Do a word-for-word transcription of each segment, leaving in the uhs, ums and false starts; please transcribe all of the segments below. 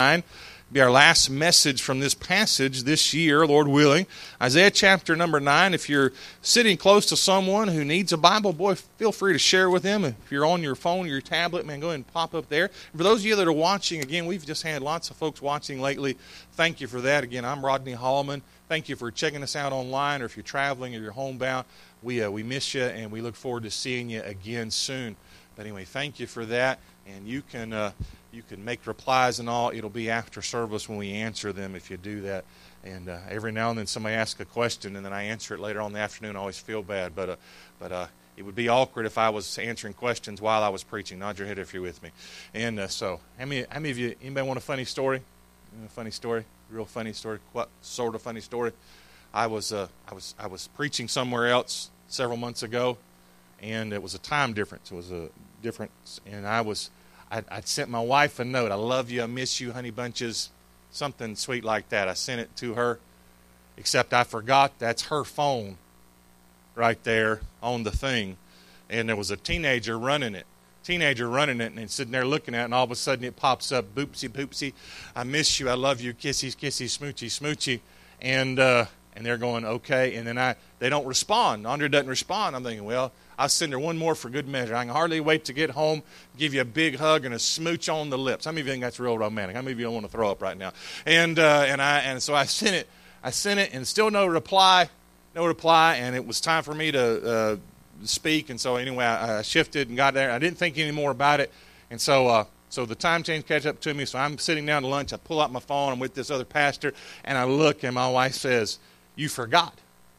nine. Be our last message from this passage this year, Lord willing. Isaiah chapter number nine. If you're sitting close to someone who needs a Bible, boy, feel free to share with them. If you're on your phone or your tablet, man, go ahead and pop up there. For those of you that are watching, again, we've just had lots of folks watching lately. Thank you for that. Again, I'm Rodney Hallman. Thank you for checking us out online, or if you're traveling or you're homebound. We, uh, we miss you, and we look forward to seeing you again soon. But anyway, thank you for that. And you can... Uh, You can make replies and all. It'll be after service when we answer them if you do that. And uh, every now and then somebody asks a question and then I answer it later on in the afternoon. I always feel bad. But uh, but uh, it would be awkward if I was answering questions while I was preaching. Nod your head if you're with me. And uh, so, how many, how many of you, anybody want a funny story? A funny story? Real funny story? What sort of funny story? I was uh, I was I was preaching somewhere else several months ago, and it was a time difference. It was a difference, and I was... I, I sent my wife a note. I love you. I miss you, honey bunches. Something sweet like that. I sent it to her, except I forgot that's her phone right there on the thing. And there was a teenager running it. Teenager running it and sitting there looking at it, and all of a sudden it pops up, boopsie, boopsie. I miss you. I love you. Kissy, kissy, smoochy, smoochy. And uh, and they're going, okay. And then I they don't respond. Andrea doesn't respond. I'm thinking, well, I'll send her one more for good measure. I can hardly wait to get home, give you a big hug and a smooch on the lips. How many of you think that's real romantic? How many of you don't want to throw up right now? And uh, and I and so I sent it. I sent it, and still no reply, no reply. And it was time for me to uh, speak. And so anyway, I, I shifted and got there. I didn't think any more about it. And so uh, so the time change catch up to me. So I'm sitting down to lunch. I pull out my phone. I'm with this other pastor, and I look, and my wife says, "You forgot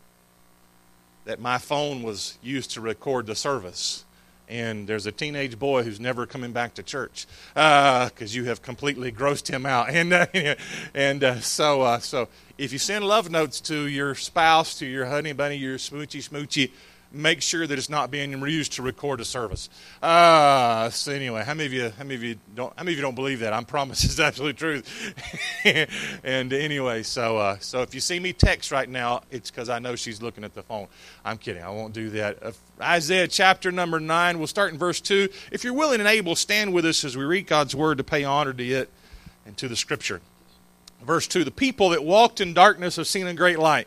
that my phone was used to record the service, and there's a teenage boy who's never coming back to church because uh, you have completely grossed him out." And uh, and uh, so uh, so if you send love notes to your spouse, to your honey bunny, your smoochy smoochy, make sure that it's not being used to record a service. Uh, so anyway, how many of you, how many of you don't, how many of you don't believe that? I promise it's absolute truth. And anyway, so uh, so if you see me text right now, it's because I know she's looking at the phone. I'm kidding. I won't do that. Uh, Isaiah chapter number nine. We'll start in verse two. If you're willing and able, stand with us as we read God's word to pay honor to it and to the Scripture. Verse two. The people that walked in darkness have seen a great light.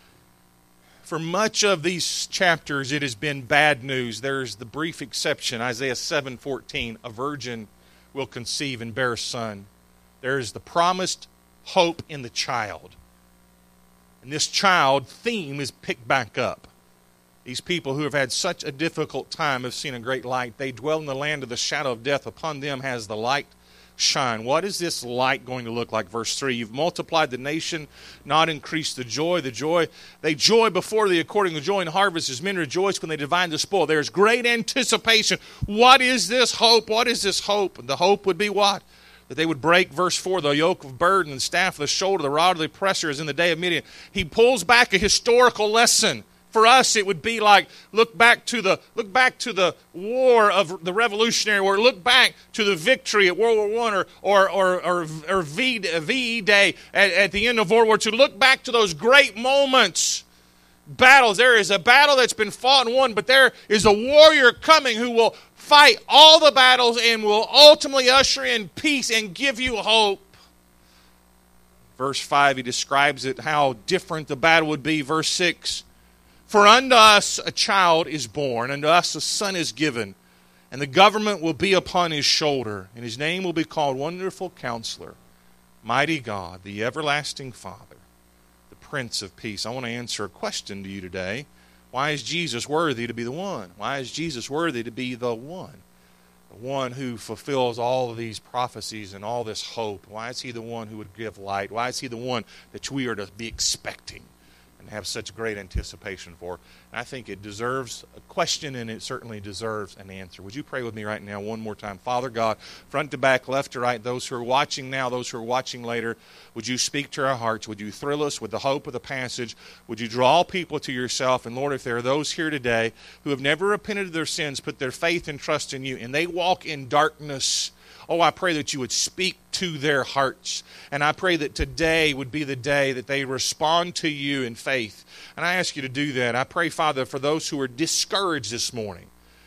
For much of these chapters, it has been bad news. There's the brief exception, Isaiah seven fourteen, a virgin will conceive and bear a son. There's the promised hope in the child. And this child theme is picked back up. These people who have had such a difficult time have seen a great light. They dwell in the land of the shadow of death. Upon them has the light shine. What is this light going to look like? Verse three, you've multiplied the nation, not increased the joy. The joy, they joy before thee according to joy in harvest, as men rejoice when they divide the spoil. There's great anticipation. What is this hope? What is this hope? And the hope would be what? That they would break, verse four, the yoke of burden and staff of the shoulder, the rod of the oppressor is in the day of Midian. He pulls back a historical lesson. For us, it would be like look back to the look back to the war of the Revolutionary War. Look back to the victory at World War One or or or or, or v, VE Day at, at the end of World War Two. Look back to those great moments, battles. There is a battle that's been fought and won, but there is a warrior coming who will fight all the battles and will ultimately usher in peace and give you hope. Verse five, he describes it how different the battle would be. Verse six. For unto us a child is born, unto us a son is given, and the government will be upon his shoulder, and his name will be called Wonderful Counselor, Mighty God, the Everlasting Father, the Prince of Peace. I want to answer a question to you today. Why is Jesus worthy to be the one? Why is Jesus worthy to be the one? The one who fulfills all of these prophecies and all this hope. Why is he the one who would give light? Why is he the one that we are to be expecting and have such great anticipation for? And I think it deserves a question, and it certainly deserves an answer. Would you pray with me right now one more time? Father God, front to back, left to right, those who are watching now, those who are watching later, would you speak to our hearts? Would you thrill us with the hope of the passage? Would you draw people to yourself? And Lord, if there are those here today who have never repented of their sins, put their faith and trust in you, and they walk in darkness, oh, I pray that you would speak to their hearts. And I pray that today would be the day that they respond to you in faith. And I ask you to do that. I pray, Father, for those who are discouraged this morning,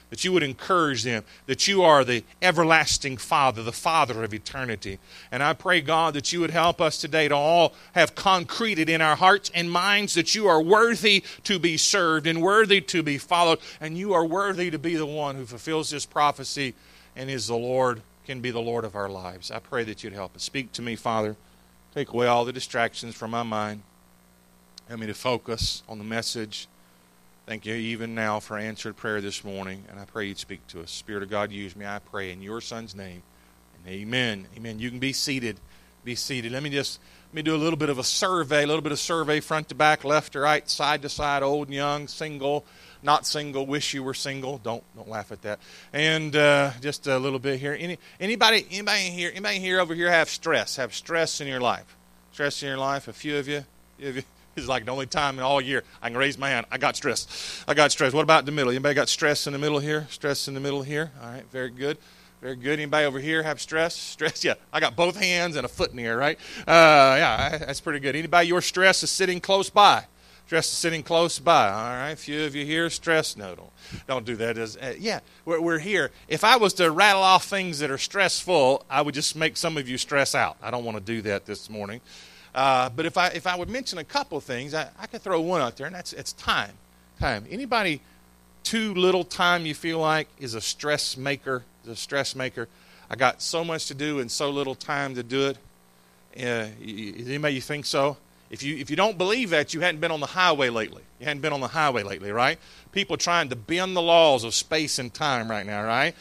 that you would encourage them, that you are the everlasting Father, the Father of eternity. And I pray, God, that you would help us today to all have concreted in our hearts and minds that you are worthy to be served and worthy to be followed, and you are worthy to be the one who fulfills this prophecy and is the Lord, can be the Lord of our lives. I pray that you'd help us. Speak to me, Father. Take away all the distractions from my mind. Help me to focus on the message. Thank you even now for answered prayer this morning, and I pray you'd speak to us. Spirit of God, use me, I pray, in your Son's name. And amen. Amen. You can be seated. Be seated. Let me just let me do a little bit of a survey, a little bit of survey, front to back, left to right, side to side, old and young, single, not single, wish you were single. Don't don't laugh at that. And uh, just a little bit here. Any anybody anybody here anybody here over here have stress? Have stress in your life? Stress in your life? A few of you. A few of you. This is like the only time in all year I can raise my hand. I got stress. I got stress. What about the middle? Anybody got stress in the middle here? Stress in the middle here? All right, very good. Very good. Anybody over here have stress? Stress? Yeah, I got both hands and a foot in the air, right? Uh, yeah, that's pretty good. Anybody, your stress is sitting close by? Stress is sitting close by. All right, a few of you here, stress? No, don't, don't do that. As, uh, yeah, we're, we're here. If I was to rattle off things that are stressful, I would just make some of you stress out. I don't want to do that this morning. Uh, but if I if I would mention a couple of things, I, I could throw one out there, and that's it's time. Time. Anybody too little time you feel like is a stress maker? Is a stress maker? I got so much to do and so little time to do it. Uh, is anybody you think so? If you if you don't believe that, you hadn't been on the highway lately. You hadn't been on the highway lately, right? People trying to bend the laws of space and time right now, right?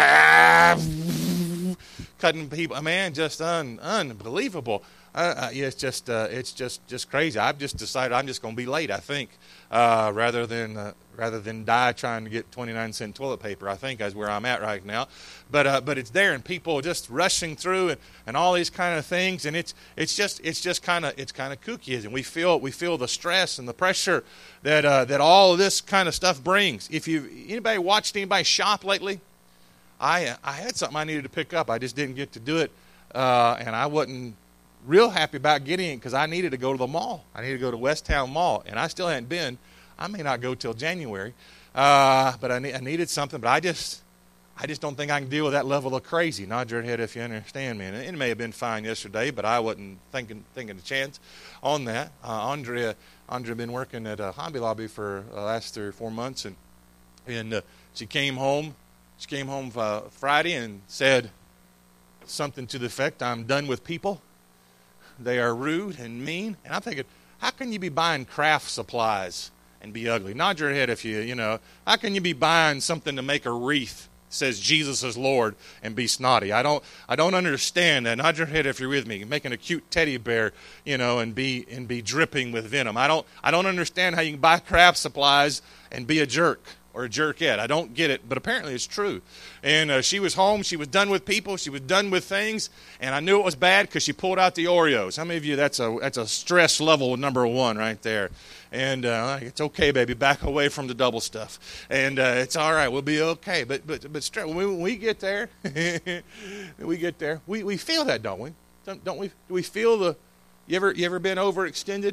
Cutting people, man, just un, unbelievable. Uh, uh, yeah, it's just uh, it's just, just crazy. I've just decided I'm just going to be late. I think uh, rather than uh, rather than die trying to get twenty-nine cent toilet paper. I think is where I'm at right now. But uh, but it's there, and people just rushing through and, and all these kind of things, and it's it's just it's just kind of it's kind of kooky, and we feel we feel the stress and the pressure that uh, that all of this kind of stuff brings. If you anybody watched anybody shop lately, I I had something I needed to pick up. I just didn't get to do it, uh, and I wasn't real happy about getting it because I needed to go to the mall. I needed to go to West Town Mall, and I still hadn't been. I may not go till January, uh, but I, ne- I needed something. But I just, I just don't think I can deal with that level of crazy. Nod your head if you understand me. And it may have been fine yesterday, but I wasn't thinking thinking a chance on that. Uh, Andrea, Andrea, been working at a Hobby Lobby for the last three or four months, and and uh, she came home. She came home uh, Friday and said something to the effect, "I'm done with people. They are rude and mean." And I'm thinking, how can you be buying craft supplies and be ugly? Nod your head if you, you know, how can you be buying something to make a wreath that says Jesus is Lord and be snotty? I don't I don't understand that. Nod your head if you're with me. Making a cute teddy bear, you know, and be and be dripping with venom. I don't I don't understand how you can buy craft supplies and be a jerk or a jerkette. I don't get it, but apparently it's true. And uh, she was home. She was done with people. She was done with things. And I knew it was bad because she pulled out the Oreos. How many of you, that's a that's a stress level number one right there. And uh, it's okay, baby. Back away from the double stuff. And uh, it's all right. We'll be okay. But but but when we, when we get there, we get there, we, we feel that, don't we? Don't, don't we? Do we feel the, you ever, you ever been overextended?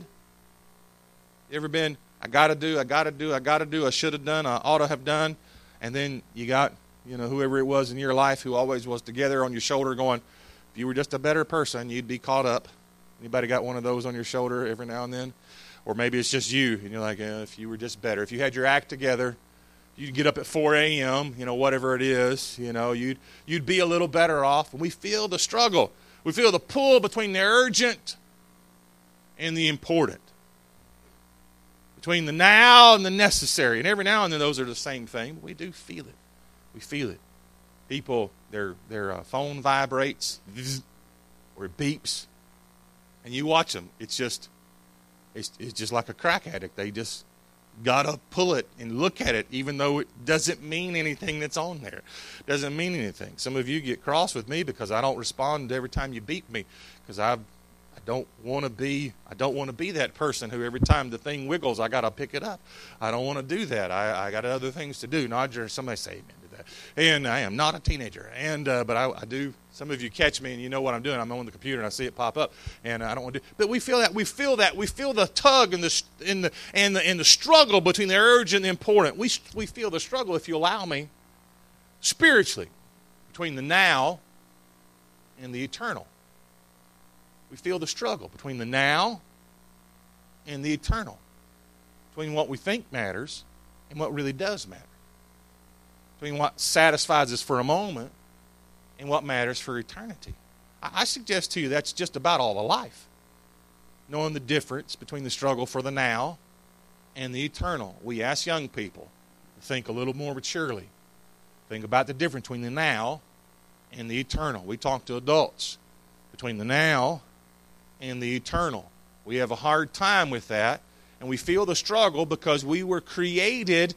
You ever been, I got to do, I got to do, I got to do, I should have done, I ought to have done. And then you got, you know, whoever it was in your life who always was together on your shoulder going, if you were just a better person, you'd be caught up. Anybody got one of those on your shoulder every now and then? Or maybe it's just you, and you're like, eh, if you were just better. If you had your act together, you'd get up at four a.m., you know, whatever it is, you know, you'd you'd be a little better off. And we feel the struggle. We feel the pull between the urgent and the important. Between the now and the necessary. And every now and then those are the same thing. But we do feel it. We feel it. People, their their uh, phone vibrates or it beeps. And you watch them. It's just, it's, it's just like a crack addict. They just got to pull it and look at it, even though it doesn't mean anything that's on there. Doesn't mean anything. Some of you get cross with me because I don't respond every time you beep me, because I I don't want to be I don't want to be that person who every time the thing wiggles I got to pick it up. I don't want to do that. I, I got other things to do. Nodger, somebody say amen to that. And I am not a teenager. And uh, but I, I do. Some of you catch me and you know what I'm doing. I'm on the computer and I see it pop up, and I don't want to do. But we feel that. We feel that. We feel the tug and the in the and the and the struggle between the urgent and the important. We we feel the struggle, if you allow me, spiritually, between the now and the eternal. We feel the struggle between the now and the eternal, between what we think matters and what really does matter, between what satisfies us for a moment and what matters for eternity. I suggest to you that's just about all of life, knowing the difference between the struggle for the now and the eternal. We ask young people to think a little more maturely. Think about the difference between the now and the eternal. We talk to adults between the now and the eternal. We have a hard time with that, and we feel the struggle because we were created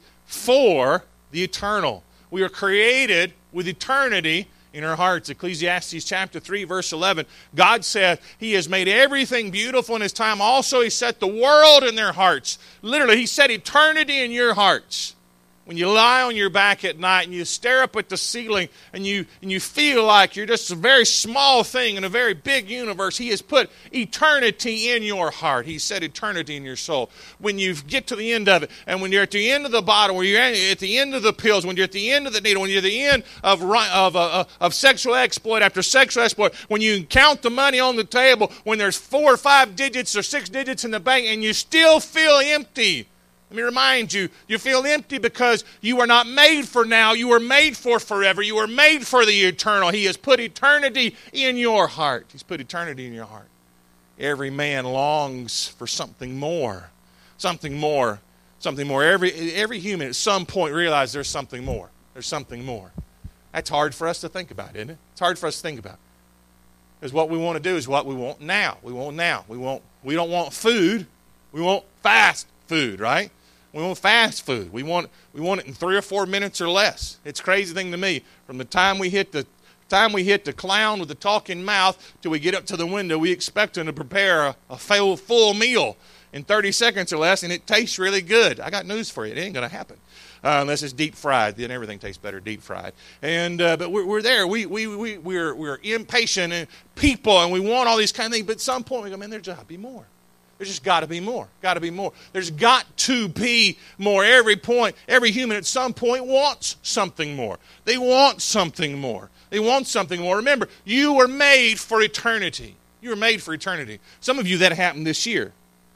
for the eternal. We were created with eternity in our hearts. Ecclesiastes chapter three, verse eleven, God said He has made everything beautiful in His time. Also, He set the world in their hearts. Literally, He set eternity in your hearts. When you lie on your back at night and you stare up at the ceiling and you and you feel like you're just a very small thing in a very big universe, He has put eternity in your heart. He set eternity in your soul. When you get to the end of it, and when you're at the end of the bottle, when you're at the end of the pills, when you're at the end of the needle, when you're at the end of of uh, of sexual exploit after sexual exploit, when you count the money on the table, when there's four or five digits or six digits in the bank, and you still feel empty. Let me remind you, you feel empty because you are not made for now. You were made for forever. You were made for the eternal. He has put eternity in your heart. He's put eternity in your heart. Every man longs for something more. Something more. Something more. Every, every human at some point realizes there's something more. There's something more. That's hard for us to think about, isn't it? It's hard for us to think about. Because what we want to do is what we want now. We want now. We want. We don't want food. We want fast food, right? We want fast food. We want we want it in three or four minutes or less. It's a crazy thing to me. From the time we hit the time we hit the clown with the talking mouth till we get up to the window, we expect him to prepare a, a full, full meal in thirty seconds or less, and it tastes really good. I got news for you. It ain't going to happen uh, unless it's deep fried. Then everything tastes better deep fried. And uh, but we're, we're there. We we we we're we're impatient and people, and we want all these kind of things. But at some point we go, man, there's got to be more. There's just got to be more. Got to be more. There's got to be more. Every point, every human at some point wants something more. They want something more. They want something more. Remember, you were made for eternity. You were made for eternity. Some of you, that happened this year.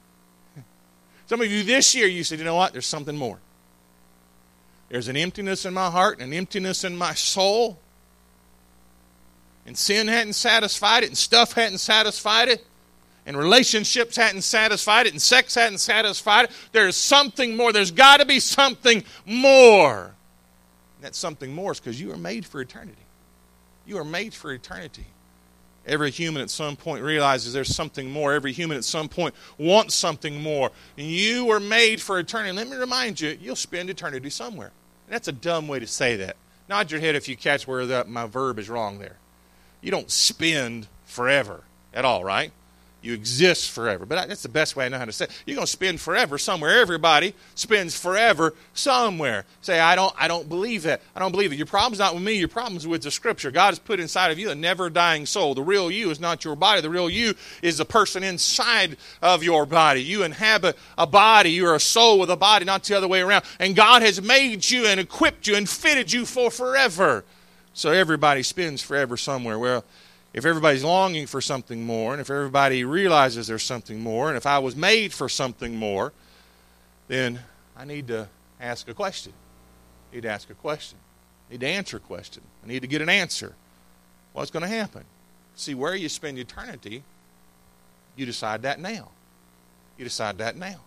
Some of you this year, you said, you know what? There's something more. There's an emptiness in my heart, an emptiness in my soul. And sin hadn't satisfied it, and stuff hadn't satisfied it. And relationships hadn't satisfied it, and sex hadn't satisfied it. There's something more. There's got to be something more. And that something more is because you are made for eternity. You are made for eternity. Every human at some point realizes there's something more. Every human at some point wants something more. And you were made for eternity. Let me remind you, you'll spend eternity somewhere. And that's a dumb way to say that. Nod your head if you catch where the, my verb is wrong there. You don't spend forever at all, right? You exist forever. But that's the best way I know how to say it. You're going to spend forever somewhere. Everybody spends forever somewhere. Say, I don't I don't believe that. I don't believe it. Your problem's not with me. Your problem's with the Scripture. God has put inside of you a never-dying soul. The real you is not your body. The real you is the person inside of your body. You inhabit a body. You're a soul with a body, not the other way around. And God has made you and equipped you and fitted you for forever. So everybody spends forever somewhere. Well, if everybody's longing for something more, and if everybody realizes there's something more, and if I was made for something more, then I need to ask a question. I need to ask a question. I need to answer a question. I need to get an answer. What's going to happen? See, where you spend eternity, you decide that now. You decide that now.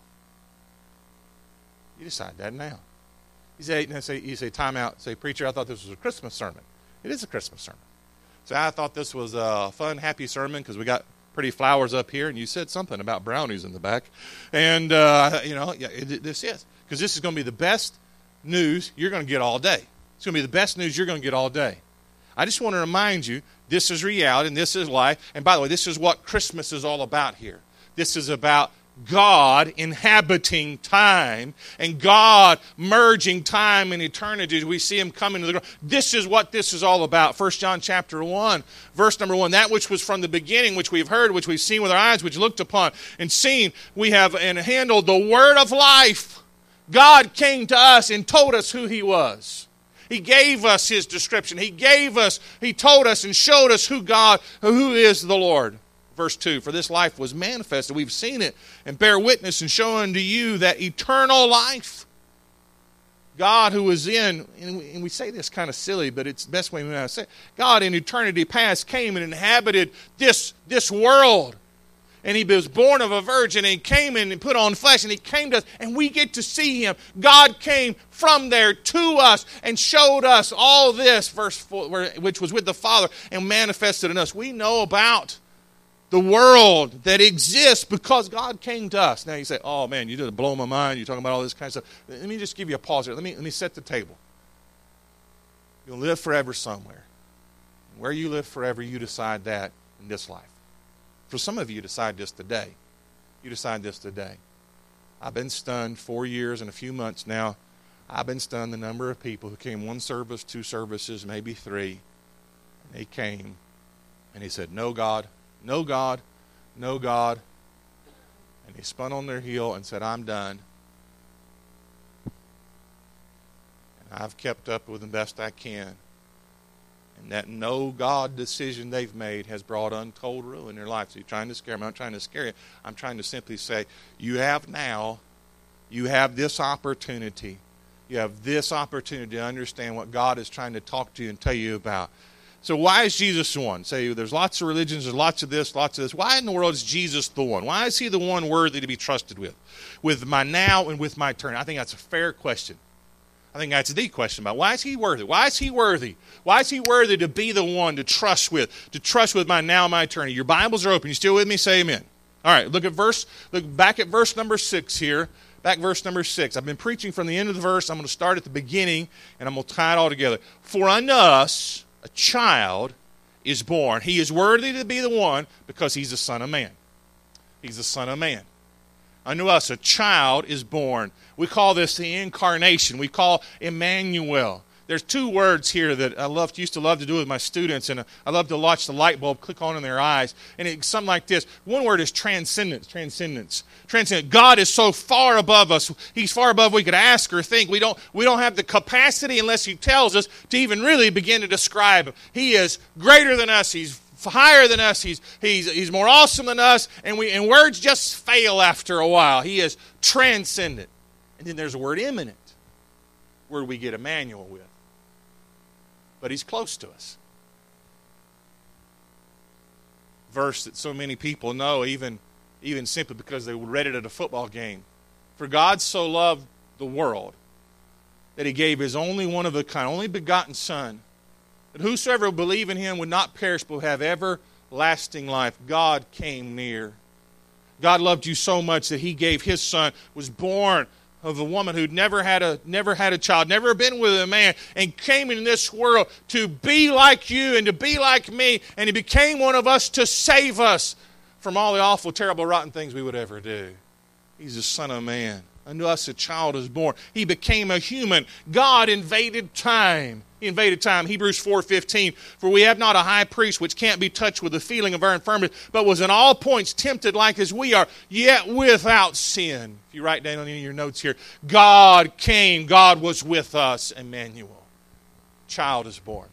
You decide that now. You say, you say, you say time out. Say, preacher, I thought this was a Christmas sermon. It is a Christmas sermon. So I thought this was a fun, happy sermon because we got pretty flowers up here, and you said something about brownies in the back. And, uh, you know, yeah, it, this is. Because this is going to be the best news you're going to get all day. It's going to be the best news you're going to get all day. I just want to remind you, this is reality, and this is life. And by the way, this is what Christmas is all about here. This is about God inhabiting time and God merging time and eternity as we see Him coming to the ground. This is what this is all about. First John chapter one, verse number one. That which was from the beginning, which we've heard, which we've seen with our eyes, which looked upon and seen, we have and handled the word of life. God came to us and told us who He was. He gave us his description. He gave us, he told us and showed us who God, who is the Lord. Verse two, for this life was manifested. We've seen it and bear witness and show unto you that eternal life. God who was in, and we, and we say this kind of silly, but it's the best way we know how to say it. God in eternity past came and inhabited this, this world. And he was born of a virgin, and he came in and put on flesh, and he came to us, and we get to see him. God came from there to us and showed us all this, verse four, which was with the Father, and manifested in us. We know about the world that exists because God came to us. Now you say, oh man, you just blow my mind. You're talking about all this kind of stuff. Let me just give you a pause here. Let me, let me set the table. You'll live forever somewhere. Where you live forever, you decide that in this life. For some of you, decide this today. You decide this today. I've been stunned four years and a few months now. I've been stunned the number of people who came one service, two services, maybe three. And they came and he said, no God. No God, no God. And he spun on their heel and said, I'm done. And I've kept up with the best I can. And that no God decision they've made has brought untold ruin in their life. So you're trying to scare them. I'm not trying to scare you. I'm trying to simply say, you have now, you have this opportunity. You have this opportunity to understand what God is trying to talk to you and tell you about. So why is Jesus the one? Say, there's lots of religions, there's lots of this, lots of this. Why in the world is Jesus the one? Why is he the one worthy to be trusted with? With my now and with my eternity? I think that's a fair question. I think that's the question about why is he worthy? Why is he worthy? Why is he worthy to be the one to trust with, to trust with my now and my eternity? Your Bibles are open. You still with me? Say amen. All right, look at verse, look back at verse number six here. Back verse number six. I've been preaching from the end of the verse. I'm going to start at the beginning, and I'm going to tie it all together. For unto us a child is born. He is worthy to be the one because he's the Son of Man. He's the Son of Man. Unto us a child is born. We call this the incarnation. We call Emmanuel. There's two words here that I loved, used to love to do with my students, and I love to watch the light bulb click on in their eyes. And it's something like this. One word is transcendence. Transcendence. Transcendence. God is so far above us. He's far above we could ask or think. We don't, we don't have the capacity, unless he tells us, to even really begin to describe him. He is greater than us. He's higher than us. He's, he's, he's more awesome than us. And, we, and words just fail after a while. He is transcendent. And then there's the word imminent, where we get Emmanuel with. But he's close to us. Verse that so many people know, even, even simply because they read it at a football game. For God so loved the world that he gave his only one of a kind, only begotten Son, that whosoever will believe in him would not perish but have everlasting life. God came near. God loved you so much that he gave his Son, was born of a woman who'd never had a never had a child, never been with a man, and came in this world to be like you and to be like me, and he became one of us to save us from all the awful, terrible, rotten things we would ever do. He's the Son of Man. Unto us a child is born. He became a human. God invaded time. He invaded time. Hebrews four fifteen. For we have not a high priest which can't be touched with the feeling of our infirmity, but was in all points tempted like as we are, yet without sin. If you write down in your notes here, God came. God was with us. Emmanuel. Child is born.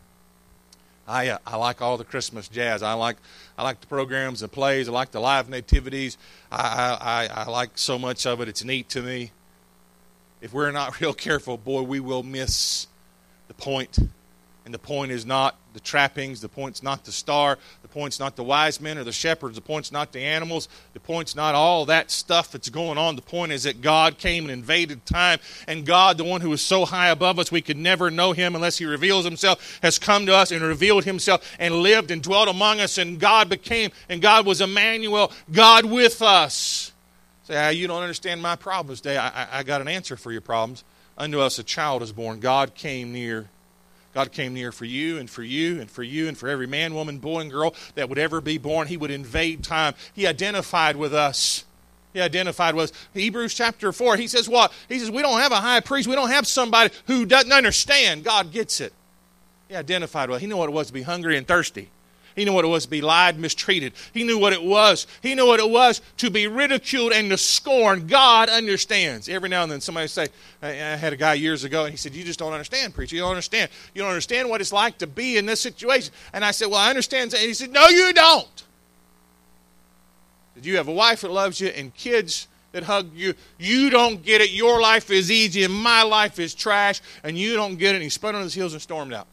I uh, I like all the Christmas jazz. I like I like the programs and plays. I like the live nativities. I, I I like so much of it. It's neat to me. If we're not real careful, boy, we will miss the point. And the point is not the trappings. The point's not the star. The point's not the wise men or the shepherds. The point's not the animals. The point's not all that stuff that's going on. The point is that God came and invaded time. And God, the one who is so high above us we could never know him unless he reveals himself, has come to us and revealed himself and lived and dwelt among us. And God became, and God was Emmanuel, God with us. Say, ah, you don't understand my problems today. I, I, I got an answer for your problems. Unto us a child is born. God came near. God came near for you and for you and for you and for every man, woman, boy, and girl that would ever be born. He would invade time. He identified with us. He identified with us. Hebrews chapter four, he says what? He says we don't have a high priest. We don't have somebody who doesn't understand. God gets it. He identified with us. He knew what it was to be hungry and thirsty. He knew what it was to be lied, mistreated. He knew what it was. He knew what it was to be ridiculed and to scorn. God understands. Every now and then somebody say, I had a guy years ago, and he said, you just don't understand, preacher. You don't understand. You don't understand what it's like to be in this situation. And I said, well, I understand. And he said, no, you don't. Did you have a wife that loves you and kids that hug you? You don't get it. Your life is easy and my life is trash, and you don't get it. And he spun on his heels and stormed out.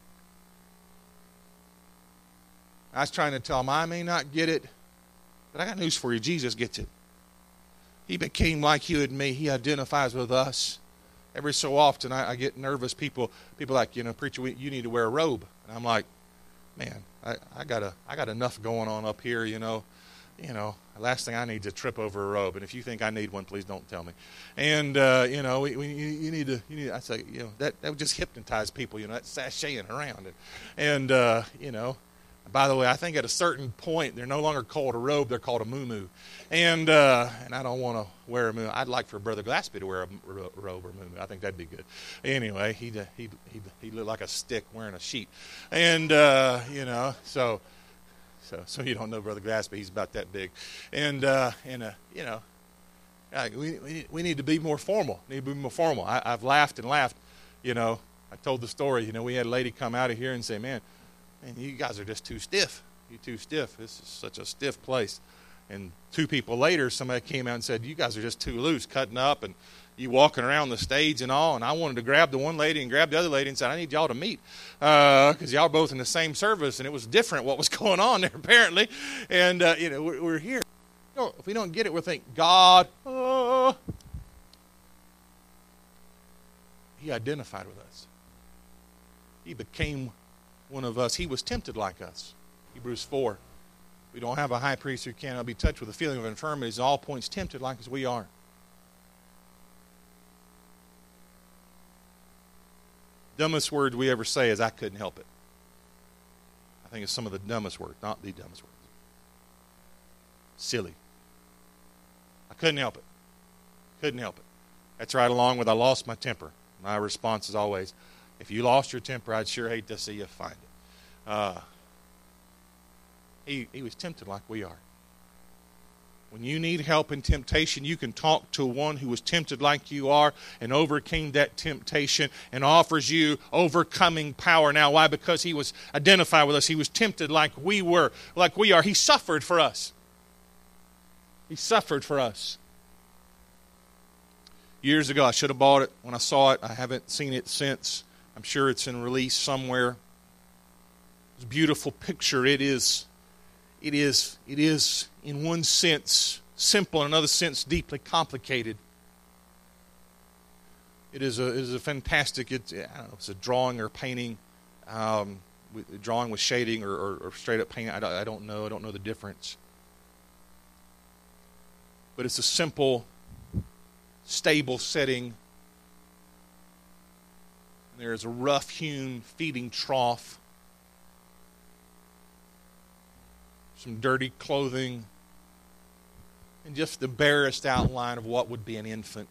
I was trying to tell him, I may not get it, but I got news for you. Jesus gets it. He became like you and me. He identifies with us. Every so often I, I get nervous. People people like, you know, preacher, we, you need to wear a robe. And I'm like, man, I, I got a, I got enough going on up here, you know. You know, the last thing I need is to trip over a robe. And if you think I need one, please don't tell me. And, uh, you know, we, we, you, you need to, you need, I say, you know, that, that would just hypnotize people, you know, that sashaying around. And, and uh, you know, by the way, I think at a certain point, they're no longer called a robe, they're called a muumuu. And uh, and I don't want to wear a muumuu. I'd like for Brother Glaspie to wear a robe or muumuu. I think that'd be good. Anyway, he'd, he'd, he'd, he'd look like a stick wearing a sheet. And, uh, you know, so so so you don't know Brother Glaspie. He's about that big. And, uh, and uh, you know, we, we, we need to be more formal. We need to be more formal. I, I've laughed and laughed. You know, I told the story. You know, we had a lady come out of here and say, man, Man, you guys are just too stiff. You're too stiff. This is such a stiff place. And two people later, somebody came out and said, you guys are just too loose, cutting up, and you walking around the stage and all. And I wanted to grab the one lady and grab the other lady and said, I need y'all to meet because uh, y'all are both in the same service. And it was different what was going on there, apparently. And, uh, you know, we're, we're here. You know, if we don't get it, we'll think, God, uh, He identified with us. He became one of us. He was tempted like us. Hebrews four. We don't have a high priest who cannot be touched with a feeling of infirmities. In all points tempted like as we are. Dumbest word we ever say is, I couldn't help it. I think it's some of the dumbest words, not the dumbest words. Silly. I couldn't help it. Couldn't help it. That's right along with I lost my temper. My response is always, if you lost your temper, I'd sure hate to see you find it. Uh, he, he was tempted like we are. When you need help in temptation, you can talk to one who was tempted like you are and overcame that temptation and offers you overcoming power. Now, why? Because he was identified with us. He was tempted like we were, like we are. He suffered for us. He suffered for us. Years ago, I should have bought it when I saw it. I haven't seen it since. I'm sure it's in release somewhere. It's a beautiful picture. It is, it is, it is in one sense simple, in another sense deeply complicated. It is a, it is a fantastic, it's, I don't know, it's a drawing or painting, um, with, drawing with shading or, or, or straight up painting. I don't, I don't know. I don't know the difference. But it's a simple, stable setting. There's a rough-hewn feeding trough, some dirty clothing, and just the barest outline of what would be an infant.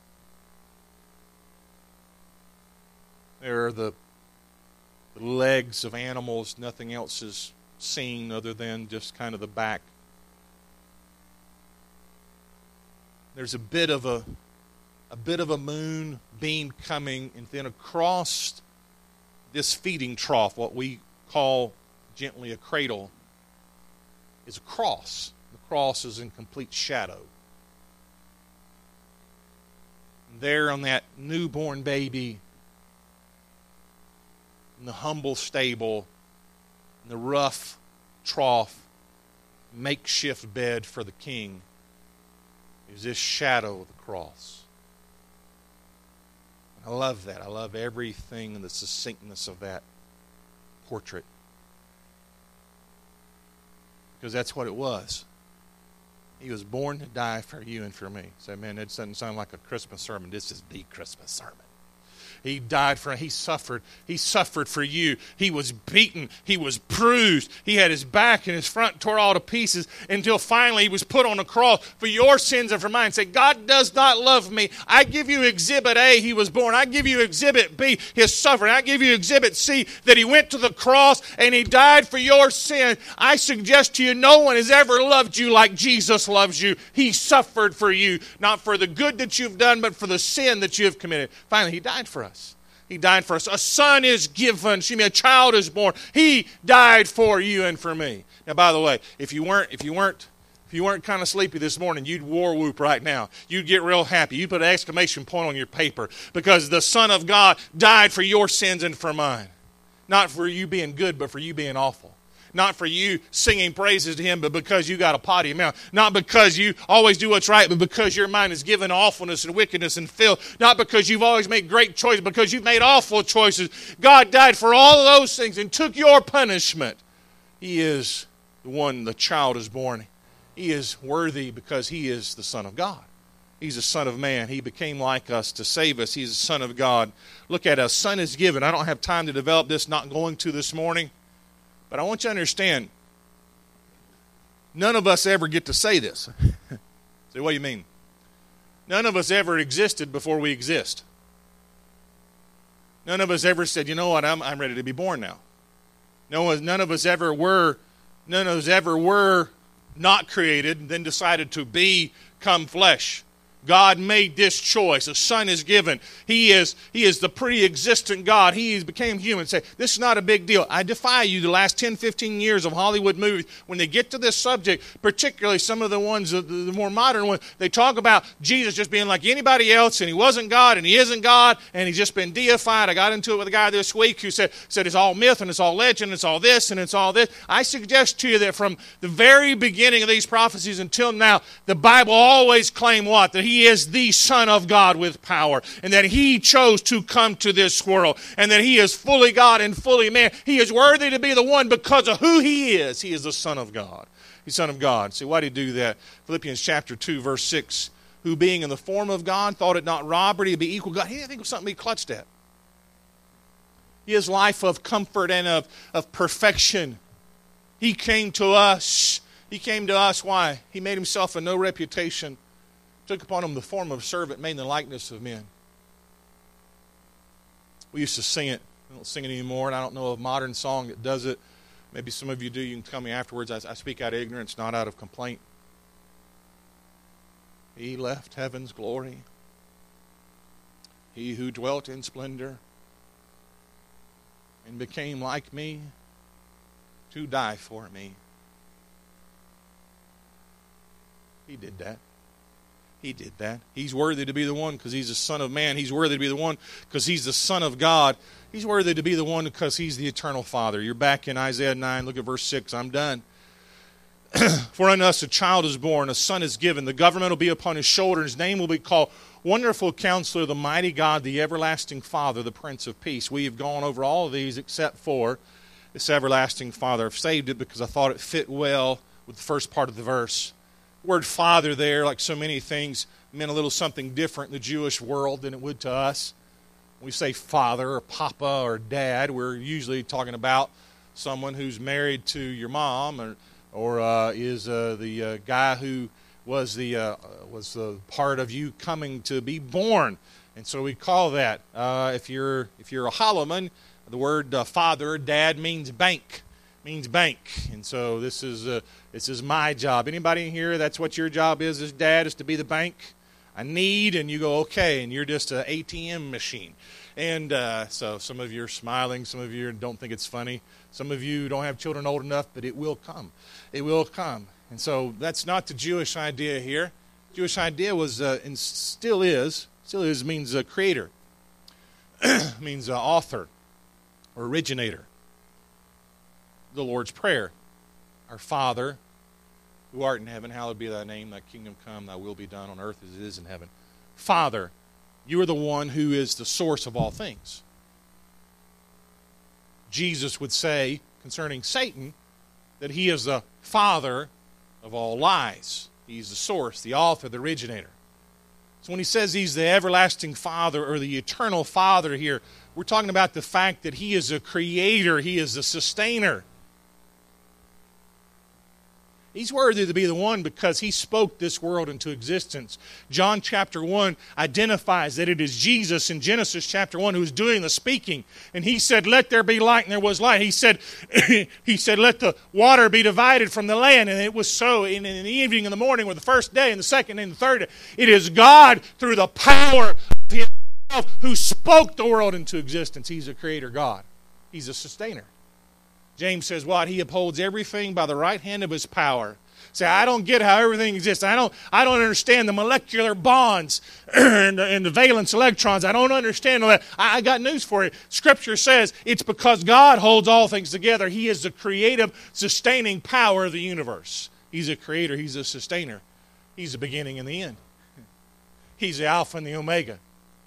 There are the, the legs of animals. Nothing else is seen other than just kind of the back. There's a bit of a a bit of a moon beam coming, and then across this feeding trough, what we call gently a cradle, is a cross. The cross is in complete shadow. And there on that newborn baby, in the humble stable, in the rough trough, makeshift bed for the king, is this shadow of the cross. I love that. I love everything, the succinctness of that portrait. Because that's what it was. He was born to die for you and for me. So, man, it doesn't sound like a Christmas sermon. This is the Christmas sermon. He died for, he suffered. He suffered for you. He was beaten. He was bruised. He had his back and his front tore all to pieces until finally he was put on a cross for your sins and for mine. Say, God does not love me. I give you exhibit A, he was born. I give you exhibit B, his suffering. I give you exhibit C, that he went to the cross and he died for your sin. I suggest to you, no one has ever loved you like Jesus loves you. He suffered for you, not for the good that you've done, but for the sin that you have committed. Finally, he died for us. He died for us. A son is given. Excuse me, a child is born. He died for you and for me. Now, by the way, if you weren't, if you weren't, if you weren't kind of sleepy this morning, you'd war whoop right now. You'd get real happy. You'd put an exclamation point on your paper because the Son of God died for your sins and for mine. Not for you being good, but for you being awful. Not for you singing praises to him, but because you got a potty mouth. Not because you always do what's right, but because your mind is given awfulness and wickedness and filth. Not because you've always made great choices, because you've made awful choices. God died for all of those things and took your punishment. He is the one, the child is born. He is worthy because he is the Son of God. He's the Son of Man. He became like us to save us. He's the Son of God. Look at us. Son is given. I don't have time to develop this, not going to this morning. But I want you to understand, none of us ever get to say this. Say, what do you mean? None of us ever existed before we exist. None of us ever said, you know what, I'm, I'm ready to be born now. No one, none of us ever were, none of us ever were not created and then decided to become flesh. God made this choice. A son is given. He is, he is the pre-existent God. He became human. Say, this is not a big deal. I defy you, the last ten, fifteen years of Hollywood movies, when they get to this subject, particularly some of the ones, the, the more modern ones, they talk about Jesus just being like anybody else, and he wasn't God, and he isn't God, and he's just been deified. I got into it with a guy this week who said, said it's all myth, and it's all legend, and it's all this, and it's all this. I suggest to you that from the very beginning of these prophecies until now, the Bible always claimed what? That he He is the Son of God with power, and that he chose to come to this world, and that he is fully God and fully man. He is worthy to be the one because of who he is. He is the Son of God. He's Son of God. See, why did he do that? Philippians chapter two, verse six, who being in the form of God, thought it not robbery to be equal to God. He didn't think it was something he clutched at. His life of comfort and of, of perfection. He came to us. He came to us. Why? He made himself of no reputation. Took upon him the form of a servant, made in the likeness of men. We used to sing it. I don't sing it anymore, and I don't know of a modern song that does it. Maybe some of you do. You can tell me afterwards. I, I speak out of ignorance, not out of complaint. He left heaven's glory. He who dwelt in splendor and became like me to die for me. He did that. He did that. He's worthy to be the one because he's the Son of Man. He's worthy to be the one because he's the Son of God. He's worthy to be the one because he's the eternal Father. You're back in Isaiah nine. Look at verse six. I'm done. For unto us a child is born, a son is given. The government will be upon his shoulder. His name will be called Wonderful Counselor, the Mighty God, the Everlasting Father, the Prince of Peace. We have gone over all of these except for this Everlasting Father. I've saved it because I thought it fit well with the first part of the verse. Word father there, like so many things, meant a little something different in the Jewish world than it would to us. When we say father or papa or dad, we're usually talking about someone who's married to your mom, or or uh, is uh, the uh, guy who was the uh, was the part of you coming to be born. And so we call that uh, if you're if you're a Holloman, the word uh, father, dad means bank. Means bank. And so this is uh, this is my job. Anybody in here, that's what your job is as dad, is to be the bank? I need, and you go, okay, and you're just an A T M machine. And uh, so some of you are smiling, some of you don't think it's funny. Some of you don't have children old enough, but it will come. It will come. And so that's not the Jewish idea here. The Jewish idea was, uh, and still is, still is, means uh, creator. means uh, author or originator. The Lord's Prayer. Our Father, who art in heaven, hallowed be thy name, thy kingdom come, thy will be done on earth as it is in heaven. Father, you are the one who is the source of all things. Jesus would say concerning Satan that he is the father of all lies. He's the source, the author, the originator. So when he says he's the everlasting Father or the eternal Father here, we're talking about the fact that he is a creator, he is a sustainer. He's worthy to be the one because he spoke this world into existence. John chapter one identifies that it is Jesus in Genesis chapter one who is doing the speaking. And he said, let there be light, and there was light. He said, he said, let the water be divided from the land. And it was so. In, in the evening and the morning were the first day and the second and the third day. It is God through the power of himself who spoke the world into existence. He's a creator God. He's a sustainer. James says what? He upholds everything by the right hand of his power. Say, I don't get how everything exists. I don't I don't understand the molecular bonds and, the, and the valence electrons. I don't understand all that. I, I got news for you. Scripture says it's because God holds all things together. He is the creative, sustaining power of the universe. He's a creator. He's a sustainer. He's the beginning and the end. He's the Alpha and the Omega.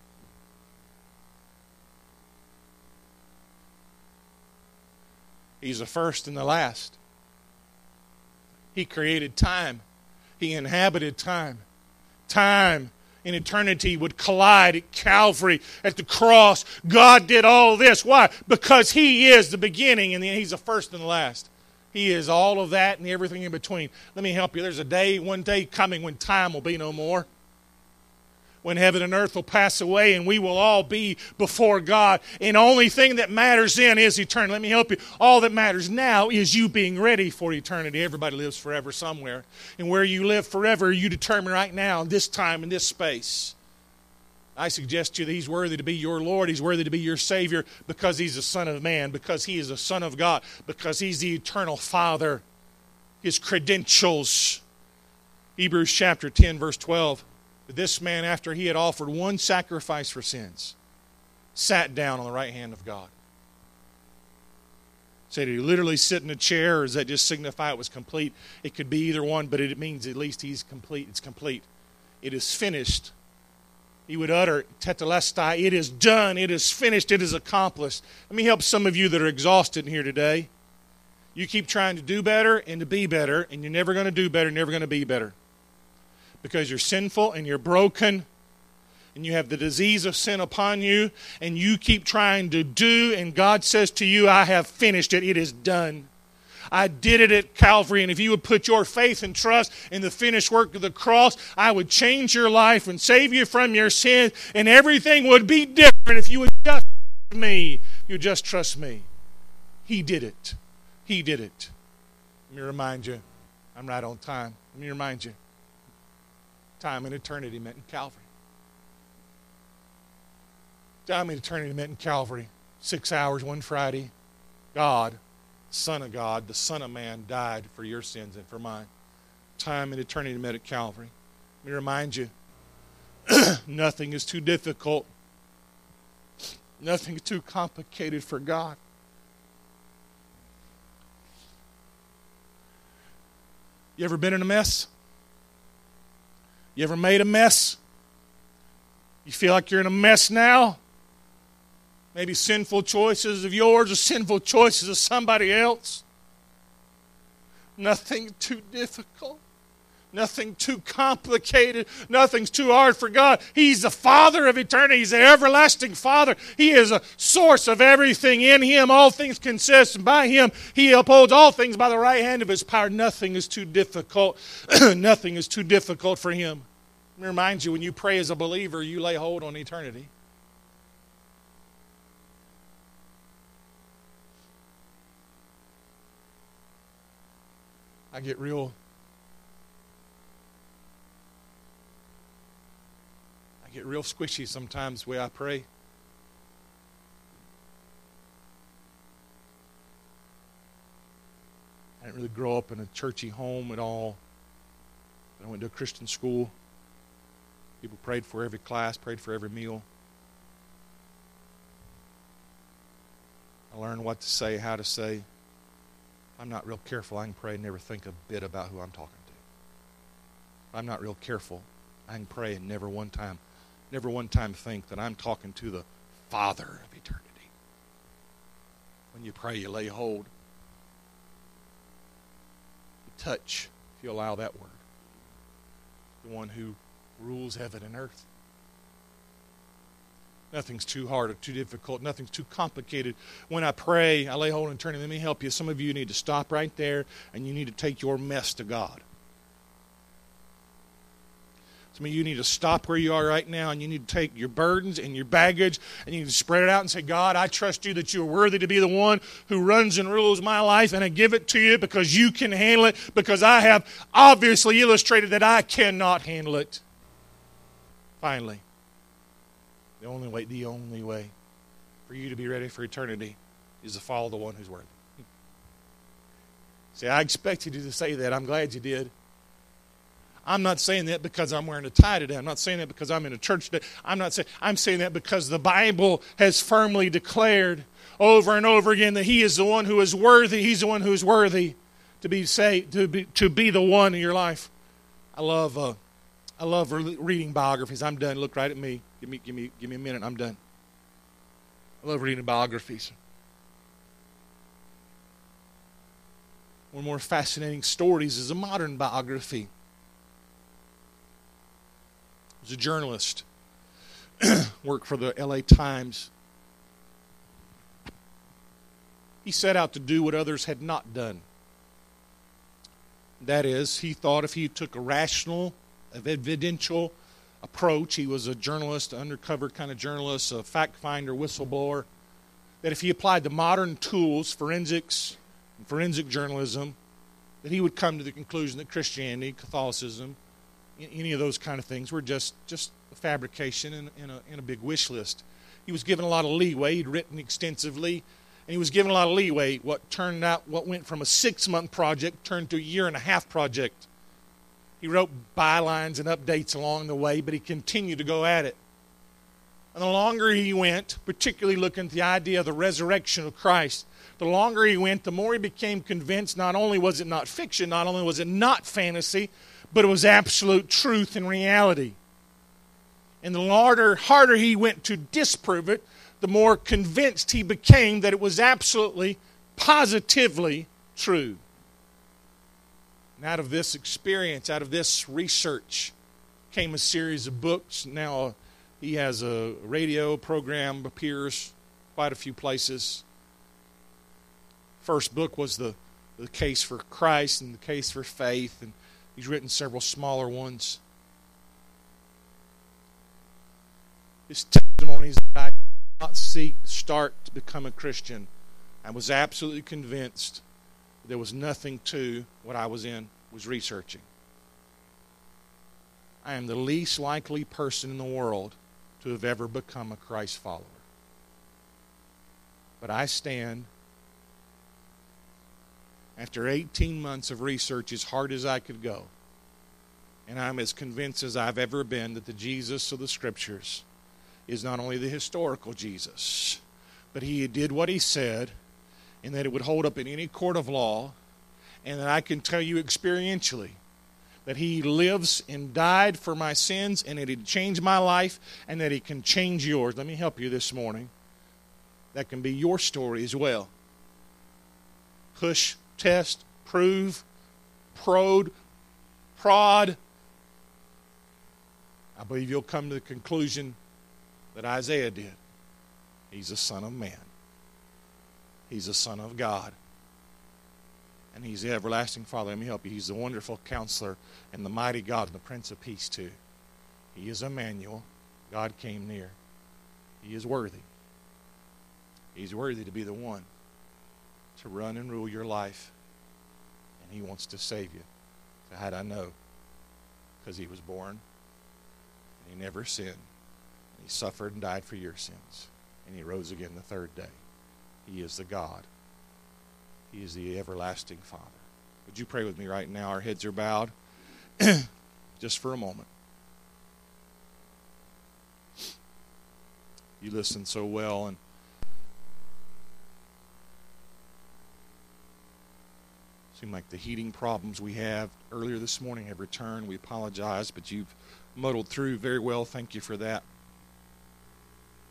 He's the first and the last. He created time. He inhabited time. Time and eternity would collide at Calvary, at the cross. God did all this. Why? Because he is the beginning and he's the first and the last. He is all of that and everything in between. Let me help you. There's a day, one day coming when time will be no more. When heaven and earth will pass away and we will all be before God. And the only thing that matters then is eternity. Let me help you. All that matters now is you being ready for eternity. Everybody lives forever somewhere. And where you live forever, you determine right now, in this time, in this space. I suggest to you that he's worthy to be your Lord. He's worthy to be your Savior because he's the Son of Man, because he is the Son of God, because he's the eternal Father. His credentials. Hebrews chapter ten, verse twelve. This man, after he had offered one sacrifice for sins, sat down on the right hand of God. So did he literally sit in a chair, or does that just signify it was complete? It could be either one, but it means at least he's complete. It's complete. It is finished. He would utter, tetelestai, it is done, it is finished, it is accomplished. Let me help some of you that are exhausted in here today. You keep trying to do better and to be better, and you're never going to do better, never going to be better. Because you're sinful and you're broken and you have the disease of sin upon you and you keep trying to do, and God says to you, I have finished it. It is done. I did it at Calvary, and if you would put your faith and trust in the finished work of the cross, I would change your life and save you from your sins, and everything would be different if you would just trust me. If you would just trust me. He did it. He did it. Let me remind you, I'm right on time. Let me remind you. Time and eternity met in Calvary. Time and eternity met in Calvary. Six hours one Friday. God, Son of God, the Son of Man, died for your sins and for mine. Time and eternity met at Calvary. Let me remind you, nothing is too difficult. Nothing is too complicated for God. You ever been in a mess? You ever made a mess? You feel like you're in a mess now? Maybe sinful choices of yours or sinful choices of somebody else. Nothing too difficult. Nothing too complicated. Nothing's too hard for God. He's the Father of eternity. He's the everlasting Father. He is a source of everything. In Him, all things consist. And by Him, He upholds all things by the right hand of His power. Nothing is too difficult. Nothing is too difficult for Him. Let me remind you, when you pray as a believer, you lay hold on eternity. I get real I get real squishy sometimes the way I pray. I didn't really grow up in a churchy home at all. I went to a Christian school. People prayed for every class, prayed for every meal. I learned what to say, how to say. I'm not real careful. I can pray and never think a bit about who I'm talking to. I'm not real careful. I can pray and never one time, never one time think that I'm talking to the Father of eternity. When you pray, you lay hold. You touch, if you allow that word. The one who rules heaven and earth. Nothing's too hard or too difficult. Nothing's too complicated. When I pray, I lay hold and turn, and let me help you. Some of you need to stop right there, and you need to take your mess to God. Some of you need to stop where you are right now, and you need to take your burdens and your baggage, and you need to spread it out and say, God, I trust you that you are worthy to be the one who runs and rules my life, and I give it to you because you can handle it, because I have obviously illustrated that I cannot handle it. Finally, the only way, the only way for you to be ready for eternity is to follow the one who's worthy. See, I expected you to say that. I'm glad you did. I'm not saying that because I'm wearing a tie today. I'm not saying that because I'm in a church today. I'm not saying. I'm saying that because the Bible has firmly declared over and over again that He is the one who is worthy. He's the one who is worthy to be saved, to be to be the one in your life. I love. Uh, I love reading biographies. I'm done. Look right at me. Give me, give me, give me a minute. I'm done. I love reading biographies. One of the more fascinating stories is a modern biography. He was a journalist. Worked for the L A Times. He set out to do what others had not done. That is, he thought if he took a rational, evidential approach, he was a journalist, an undercover kind of journalist, a fact finder, whistleblower, that if he applied the modern tools, forensics, and forensic journalism, that he would come to the conclusion that Christianity, Catholicism, any of those kind of things were just, just a fabrication and, and, a, and a big wish list. He was given a lot of leeway. He'd written extensively, and he was given a lot of leeway. What turned out, what went from a six-month project turned to a year-and-a-half project. He wrote bylines and updates along the way, but he continued to go at it. And the longer he went, particularly looking at the idea of the resurrection of Christ, the longer he went, the more he became convinced not only was it not fiction, not only was it not fantasy, but it was absolute truth and reality. And the harder, harder he went to disprove it, the more convinced he became that it was absolutely, positively true. And out of this experience, out of this research, came a series of books. Now he has a radio program, appears quite a few places. First book was the, the Case for Christ and the Case for Faith, and he's written several smaller ones. His testimony is that I did not seek start to become a Christian. I was absolutely convinced there was nothing to what I was in, was researching. I am the least likely person in the world to have ever become a Christ follower. But I stand, after eighteen months of research, as hard as I could go, and I'm as convinced as I've ever been that the Jesus of the Scriptures is not only the historical Jesus, but He did what He said, and that it would hold up in any court of law, and that I can tell you experientially that He lives and died for my sins, and that He changed my life, and that He can change yours. Let me help you this morning. That can be your story as well. Push, test, prove, prod, prod. I believe you'll come to the conclusion that Isaiah did. He's a son of man. He's a son of God. And He's the everlasting Father. Let me help you. He's the wonderful counselor and the mighty God and the Prince of Peace too. He is Emmanuel. God came near. He is worthy. He's worthy to be the one to run and rule your life. And He wants to save you. So how'd I know? Because He was born. And He never sinned. And He suffered and died for your sins. And He rose again the third day. He is the God. He is the everlasting Father. Would you pray with me right now? Our heads are bowed. Just for a moment. You listened so well, and seemed like the heating problems we have earlier this morning have returned. We apologize, but you've muddled through very well. Thank you for that.